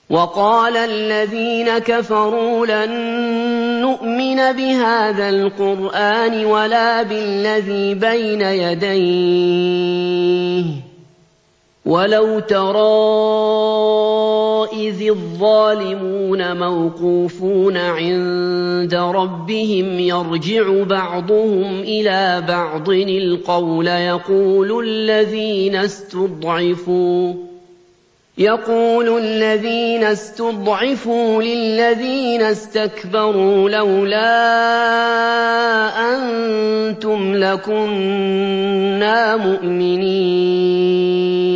وَقَالَ الَّذِينَ كَفَرُوا لَن نُّؤْمِنَ بِهَٰذَا الْقُرْآنِ وَلَا بِالَّذِي بَيْنَ يَدَيْهِ ۗ وَلَوْ تَرَىٰ إِذِ الظَّالِمُونَ موقوفون عِندَ رَبِّهِمْ يَرْجِعُ بَعْضُهُمْ إِلَىٰ بَعْضٍ الْقَوْلَ يَقُولُ الَّذِينَ اسْتُضْعِفُوا لِلَّذِينَ اسْتَكْبَرُوا لَوْلَا أَنتُمْ لَكُنَّا مُؤْمِنِينَ